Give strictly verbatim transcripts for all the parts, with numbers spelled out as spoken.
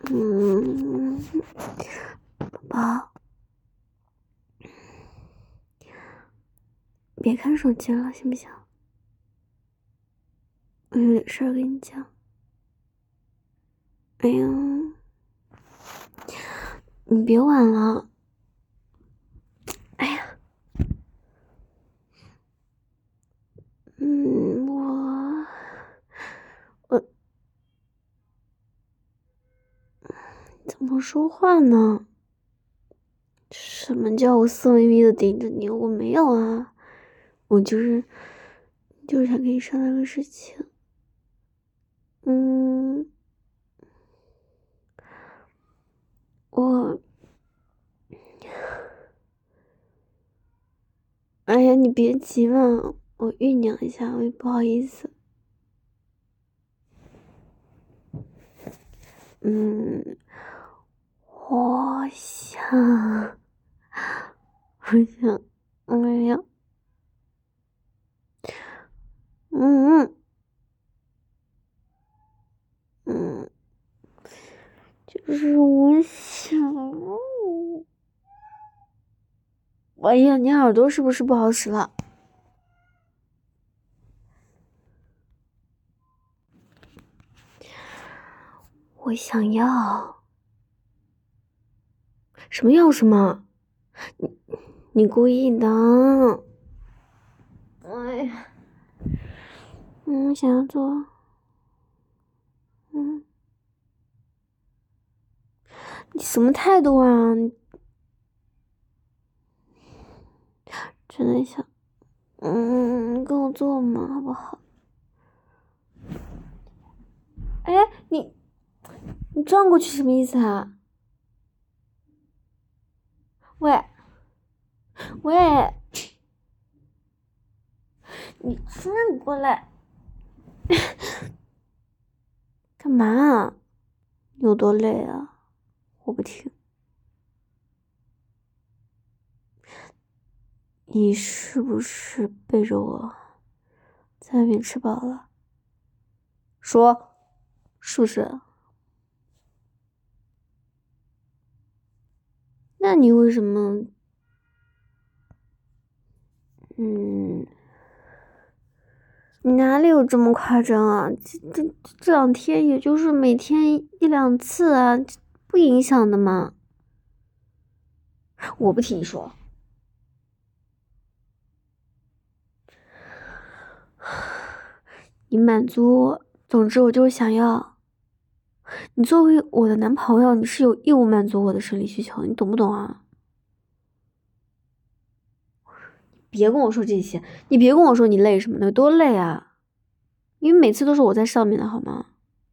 嗯，宝宝，别看手机了，行不行？我有点事儿跟你讲。哎呀，你别晚了。哎呀，嗯，我我怎么说话呢？什么叫我色眯眯的盯着你？我没有啊，我就是就是想跟你商量个事情。嗯，我，哎呀，你别急嘛，我酝酿一下，我也不好意思。嗯，我想，我想，哎呀，嗯嗯，就是我想，哎呀，你耳朵是不是不好使了？我想要什么要什么？你你故意的。哎呀，嗯，想要做，嗯，你什么态度啊？真的想，嗯，跟我做嘛，好不好？哎，你你转过去什么意思啊？喂喂，你转过来，干嘛啊？有多累啊？我不听。你是不是背着我在外面吃饱了？说，是不是？那你为什么？嗯，你哪里有这么夸张啊？这这这两天也就是每天一两次啊，不影响的嘛。我不听你说。你满足我，总之我就是想要。你作为我的男朋友，你是有义务满足我的生理需求，你懂不懂啊？别跟我说这些，你别跟我说你累什么的，有多累啊？因为每次都是我在上面的好吗？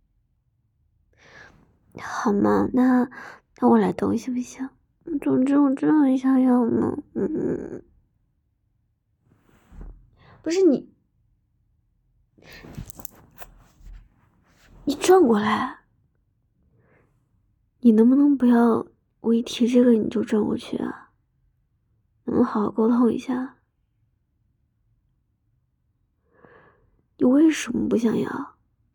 好吗？那那我来动行不行？总之我真的很想要呢。嗯，不是你，你转过来，你能不能不要我一提这个你就转过去啊？能不能好好沟通一下？你为什么不想要？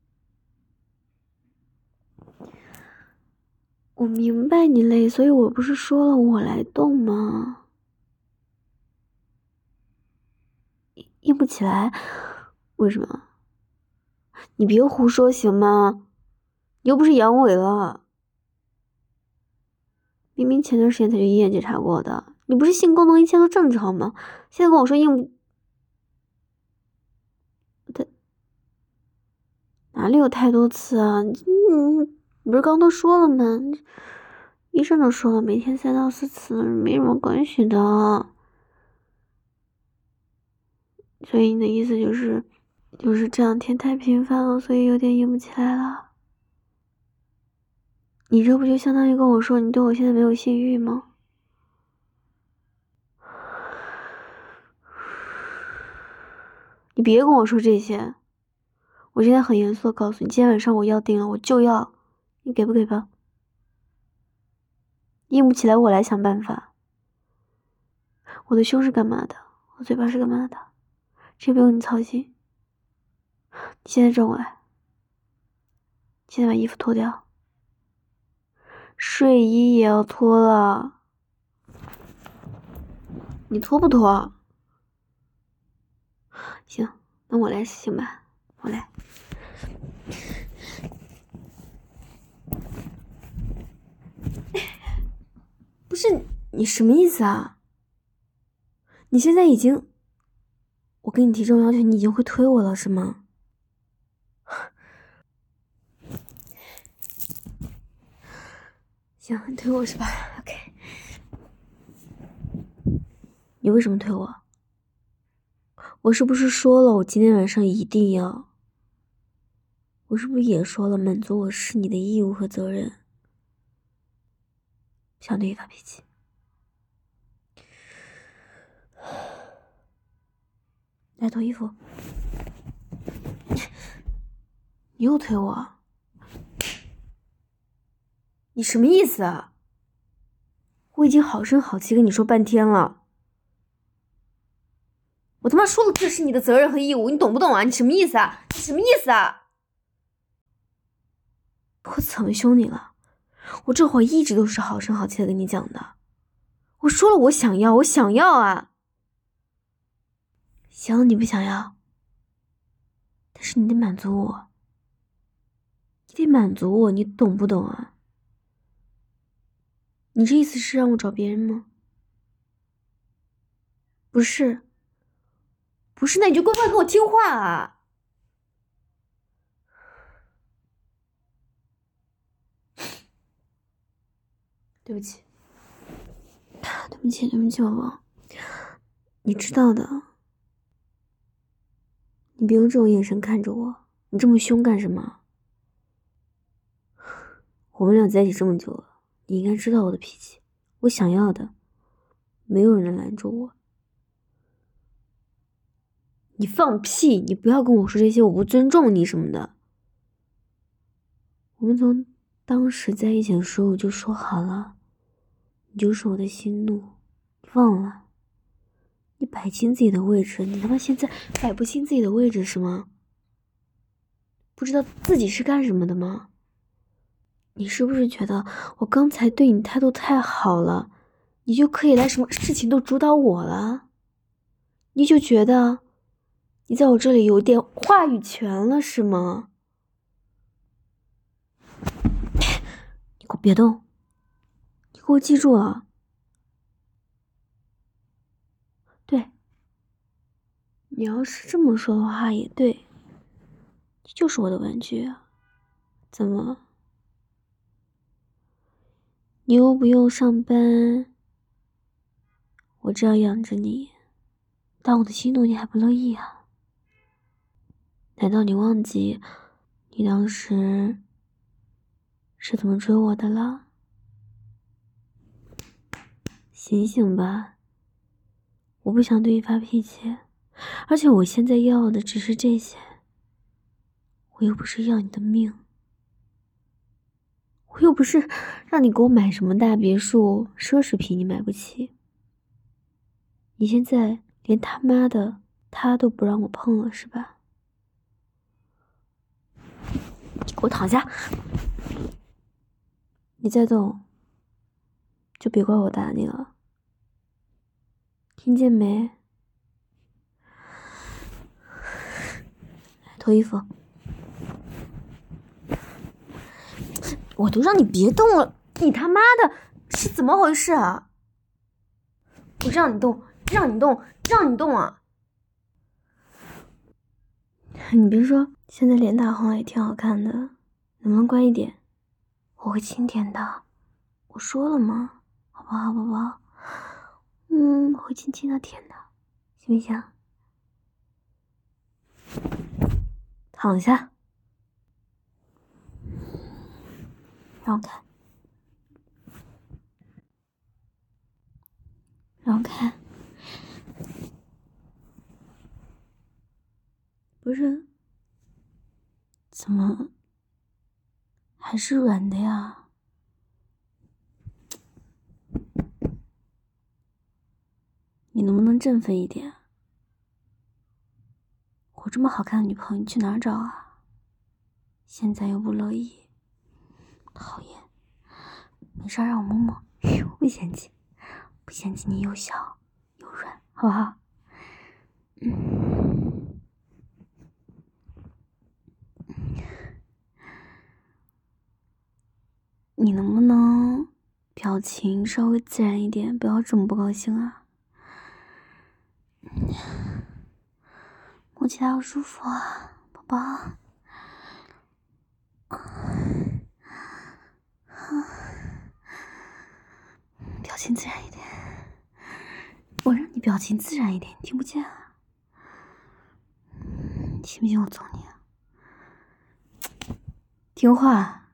我明白你累，所以我不是说了我来动吗？硬不起来，为什么？你别胡说行吗？你又不是阳痿了，明明前段时间才去医院检查过的，你不是性功能一切都正常吗？现在跟我说硬不，对，哪里有太多次啊？嗯，你不是刚都说了吗？医生都说了，每天三到四次没什么关系的。所以你的意思就是，就是这两天太频繁了，所以有点硬不起来了。你这不就相当于跟我说你对我现在没有性欲吗？你别跟我说这些，我现在很严肃的告诉你，今天晚上我要定了，我就要，你给不给吧？硬不起来我来想办法。我的胸是干嘛的？我嘴巴是干嘛的？这不用你操心。你现在转过来，现在把衣服脱掉。 睡衣也要脱了，你脱不脱？行，那我来行吧，我来。不是你什么意思啊？你现在已经，我跟你提这种要求，你已经会推我了是吗？行，你推我是吧 ？OK。你为什么推我？我是不是说了我今天晚上一定要？我是不是也说了满足我是你的义务和责任？想对你发脾气？来脱衣服。你又推我？你什么意思啊？我已经好声好气跟你说半天了，我他妈说了这是你的责任和义务，你懂不懂啊？你什么意思啊？你什么意思啊？我怎么凶你了？我这会儿一直都是好声好气的跟你讲的，我说了我想要，我想要啊。行，你不想要，但是你得满足我，你得满足我，你懂不懂啊？你这意思是让我找别人吗？不是，不是，那你就乖乖给我听话啊！对不起，对不起，对不起，宝宝，你知道的，你别用这种眼神看着我，你这么凶干什么？我们俩在一起这么久了，你应该知道我的脾气，我想要的，没有人能拦住我。你放屁！你不要跟我说这些，我不尊重你什么的。我们从当时在一起的时候就说好了，你就是我的心怒，你忘了？你摆清自己的位置，你他妈现在摆不清自己的位置是吗？不知道自己是干什么的吗？你是不是觉得我刚才对你态度太好了，你就可以来什么事情都主导我了？你就觉得你在我这里有点话语权了是吗？你给我别动，你给我记住了。对，你要是这么说的话也对，你就是我的玩具啊。怎么？你又不用上班，我这样养着你，当我的心怒你还不乐意啊？难道你忘记你当时是怎么追我的了？醒醒吧，我不想对你发脾气，而且我现在要的只是这些，我又不是要你的命，我又不是让你给我买什么大别墅、奢侈品，你买不起。你现在连他妈的他都不让我碰了是吧？你给我躺下！你再动，就别怪我打你了，听见没？脱衣服！我都让你别动了，你他妈的是怎么回事啊？我让你动，让你动，让你动啊！你别说，现在脸打红了也挺好看的，能不能乖一点？我会轻点的，我说了吗？好不好，宝宝？嗯，我会轻轻的舔的，行不行？躺下，让我看，让我看。不是，怎么还是软的呀？你能不能振奋一点？我这么好看的女朋友，你去哪儿找啊？现在又不乐意，讨厌。 没事，让我摸摸，我不嫌弃，不嫌弃你又小又软，好不好？嗯，你能不能表情稍微自然一点，不要这么不高兴啊？摸起来好舒服啊，宝宝。表情自然一点，我让你表情自然一点，你听不见啊？信不信我揍你啊？听话，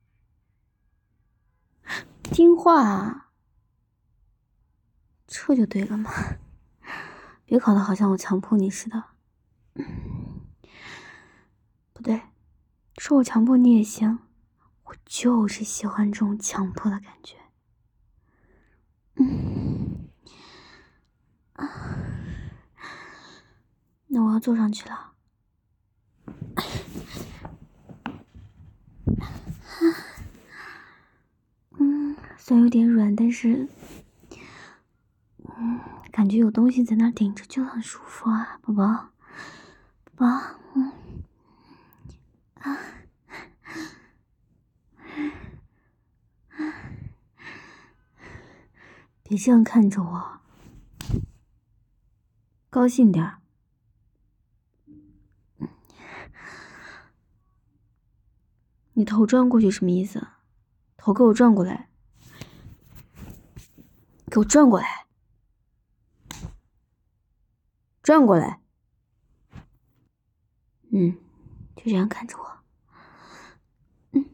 听话，这就对了嘛。别搞得好像我强迫你似的。不对，说我强迫你也行，我就是喜欢这种强迫的感觉。嗯，啊，那我要坐上去了。嗯，虽然有点软，但是，嗯，感觉有东西在那顶着就很舒服啊，宝宝，宝宝，嗯，啊，别这样看着我，高兴点儿。你头转过去什么意思？头给我转过来，给我转过来，转过来。嗯，就这样看着我。嗯，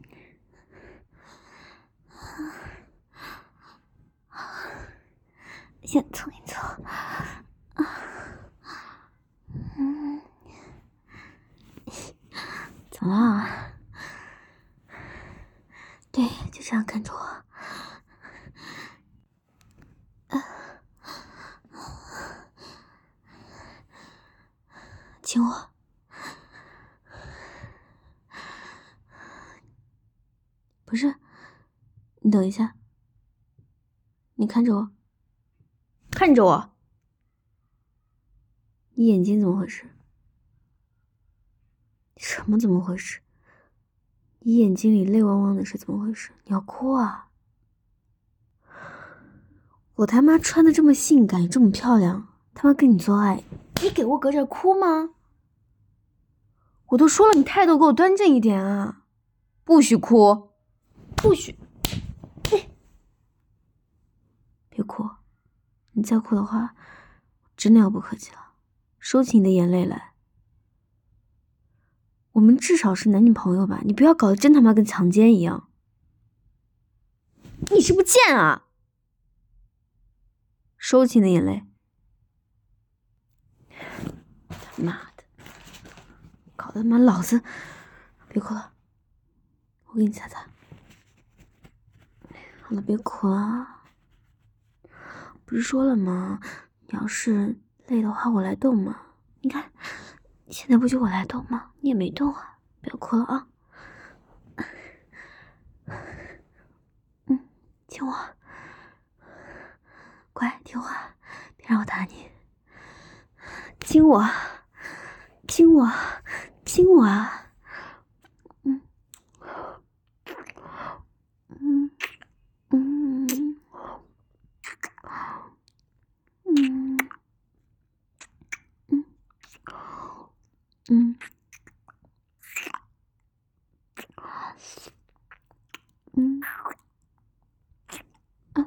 先蹭一蹭。啊，嗯，怎么了？对，就这样看着我。啊，亲我。不是，你等一下，你看着我，看着我，你眼睛怎么回事？什么怎么回事？你眼睛里泪汪汪的是怎么回事？你要哭啊？我他妈穿的这么性感，这么漂亮，他妈跟你做爱，你给我搁这哭吗？我都说了，你态度给我端正一点啊！不许哭，不许！别哭，你再哭的话，真的要不客气了。收起你的眼泪来。我们至少是男女朋友吧，你不要搞得真他妈跟强奸一样。你是不是贱啊？收起你的眼泪。他妈的，搞得他妈老子……别哭了，我给你擦擦。好了，别哭了。不是说了吗？你要是累的话，我来动嘛。你看，现在不就我来动吗？你也没动啊。不要哭了啊。嗯，亲我，乖，听话，别让我打你。亲我，亲我，亲我啊！嗯，嗯，嗯，嗯，嗯，嗯，嗯，啊，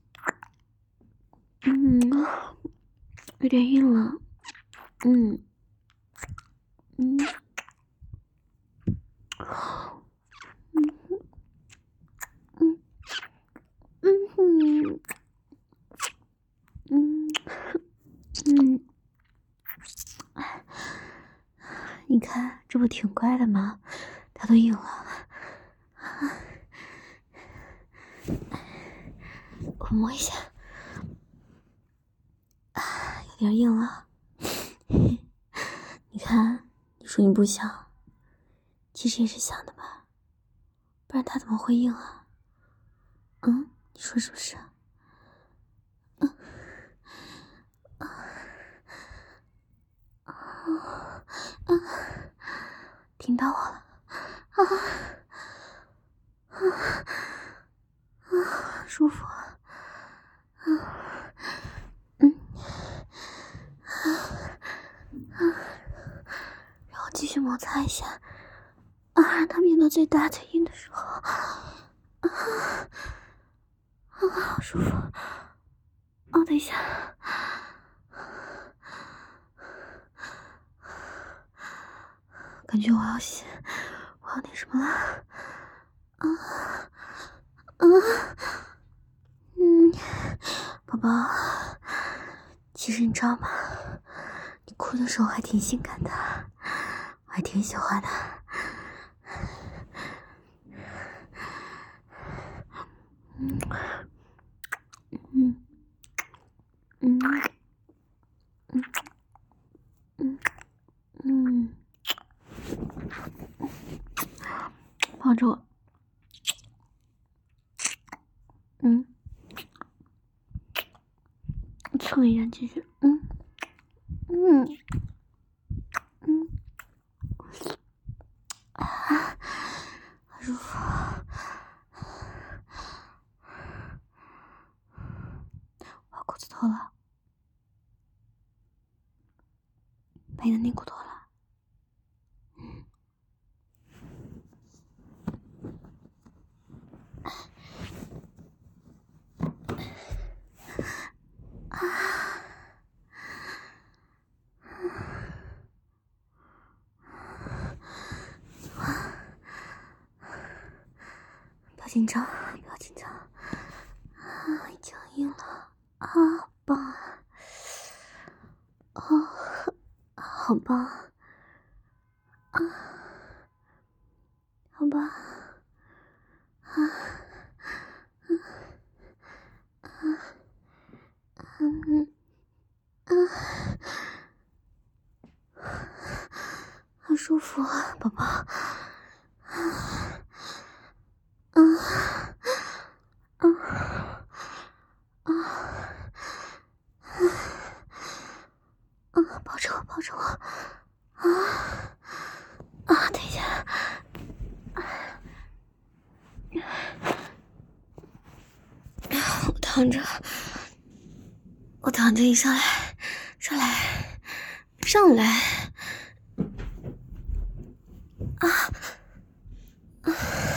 嗯，有点硬了。嗯，嗯，嗯，嗯，嗯，嗯，你看，这不挺乖的吗？它都硬了。我摸一下，啊，有点硬了。你看，你说你不想，其实也是想的吧？不然它怎么会硬啊？嗯， 说是不是？嗯啊啊啊！听到我了啊啊啊！舒服啊！嗯啊啊！然后继续摩擦一下啊，让它变到最大最硬的时候啊啊！好舒服！哦，等一下。感觉我要写，我要那什么了，啊啊，嗯，宝宝，其实你知道吗？你哭的时候还挺性感的，我还挺喜欢的。嗯嗯嗯嗯嗯嗯。抱着我，嗯，蹭一下继续，嗯嗯嗯，啊，好舒服，把裤子脱了，把你的内裤脱了。不要紧张，不要紧张，啊，已经硬了，啊，好棒啊，哦，好棒，啊，好棒，啊，啊，啊，嗯，啊，好舒服啊，宝宝，啊，啊，啊，啊，啊，抱着我，抱着我，啊，啊，等一下，我躺着，我躺着，你上来，上来，上来，啊，啊，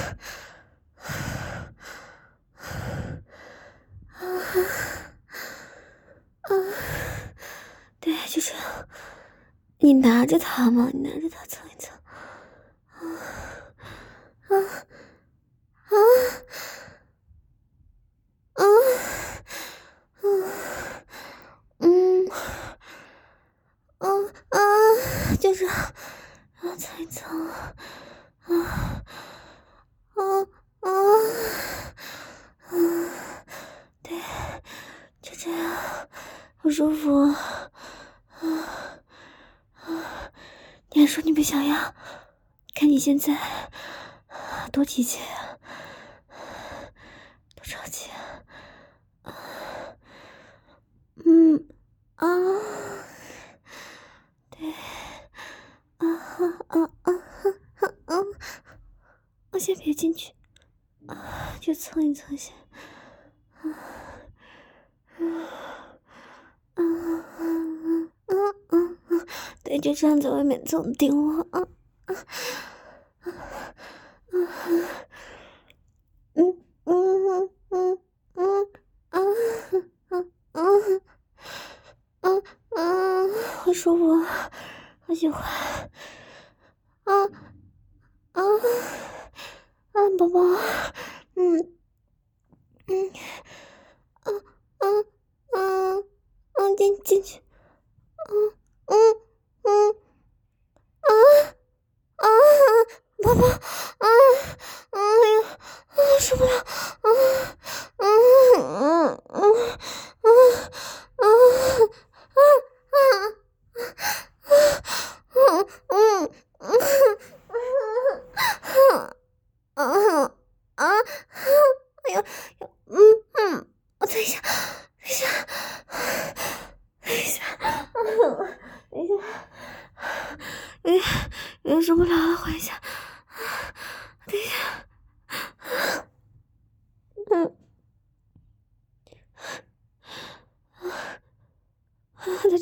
啊，啊，对，就这样，你拿着它嘛，你拿着它蹭一蹭，啊，啊，啊，啊，嗯，嗯啊，就这样，然后蹭一蹭，啊，啊，啊，啊，对，就这样，好舒服，啊，啊，你还说你不想要，看你现在多急切啊，多着急啊，嗯啊，对，啊啊啊啊啊！我先别进去，啊，就蹭一蹭先，啊啊啊啊啊啊！对，就这样在外面蹭顶我啊啊啊啊！嗯嗯嗯嗯啊啊啊啊啊！好舒服，好喜欢，啊啊啊！宝宝，嗯嗯啊啊啊啊！进进去，嗯嗯嗯啊啊！宝宝，啊哎呀，啊受不了，啊啊啊啊啊啊啊啊啊啊啊啊！哎呀，嗯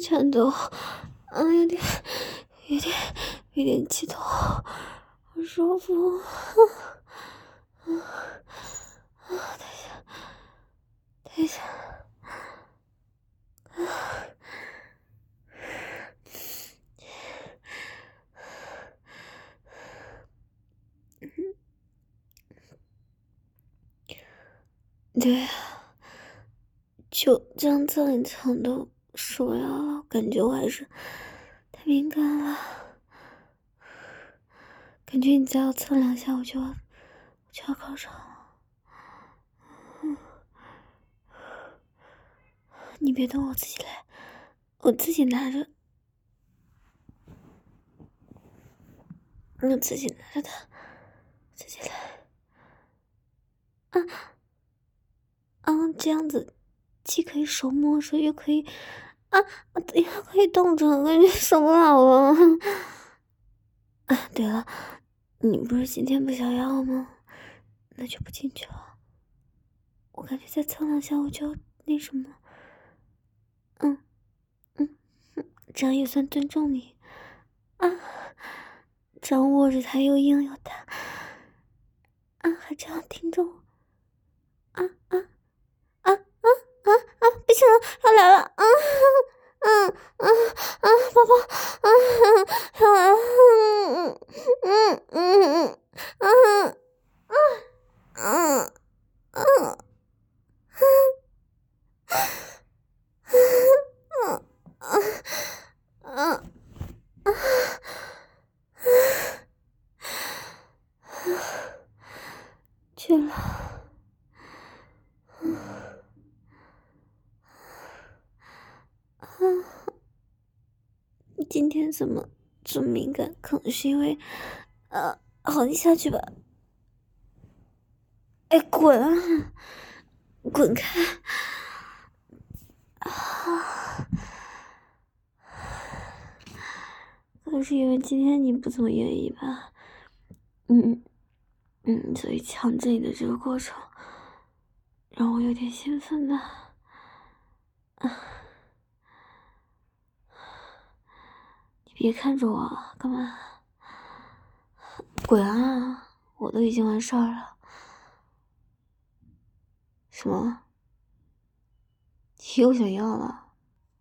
颤抖，啊，有点，有点，有点激动，好舒服。啊啊啊！等一下，等一下。啊！对啊，就这样蹭一蹭都受不了了，感觉我还是太敏感了。感觉你再要蹭两下，我就要我就要高潮了。嗯，你别动，我自己来，我自己拿着，我自己拿着它，自己来。啊啊，这样子既可以手摸着，又可以啊啊，等一下可以动着，感觉受不了了。啊，对了，你不是今天不想要吗？那就不进去了。我感觉再蹭两下我就要那什么。嗯嗯嗯，这样也算尊重你啊。这样握着它又硬又大啊，还这样听着我啊啊啊啊啊啊！不行了，要来了啊！嗯嗯嗯，宝宝，嗯，要来了，嗯嗯嗯嗯嗯嗯嗯嗯嗯嗯嗯，去了。你今天怎么这么敏感？可能是因为，呃，好，你下去吧。哎，滚啊！滚开！啊！可能是因为今天你不怎么愿意吧？嗯嗯，所以强制你的这个过程，让我有点兴奋吧。啊！你别看着我，干嘛？滚啊！我都已经完事儿了。什么？你又想要了？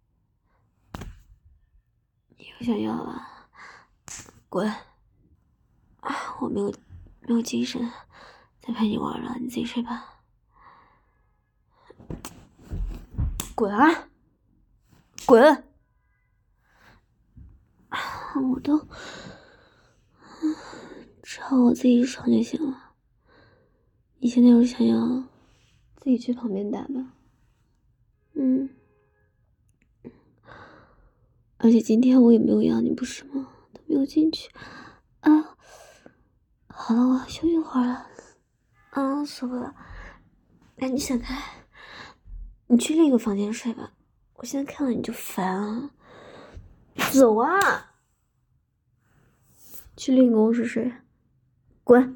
你又想要了？滚！啊，我没有没有精神再陪你玩了，你自己睡吧。滚啊！滚！我都只要我自己爽就行了。你现在要是想要，自己去旁边打吧。嗯。而且今天我也没有要你，不是吗？都没有进去。啊，好了，我要休息会儿了。啊，受不了。哎，你闪开，你去另一个房间睡吧。我现在看到你就烦啊。走啊！去另一个卧室睡。滚！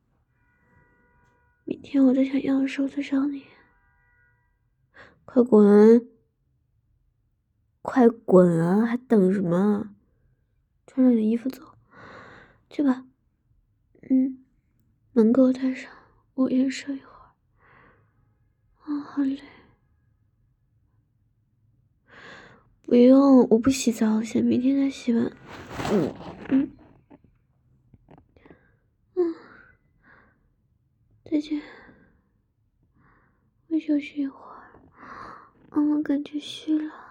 明天我再想要的时候再找你。快滚！快滚啊！还等什么？穿上你的衣服走，去吧。嗯，门给我带上，我先睡一会儿。啊，好累。不用，我不洗澡，先明天再洗吧。嗯嗯嗯，再见。我休息一会儿。嗯，我感觉虚了。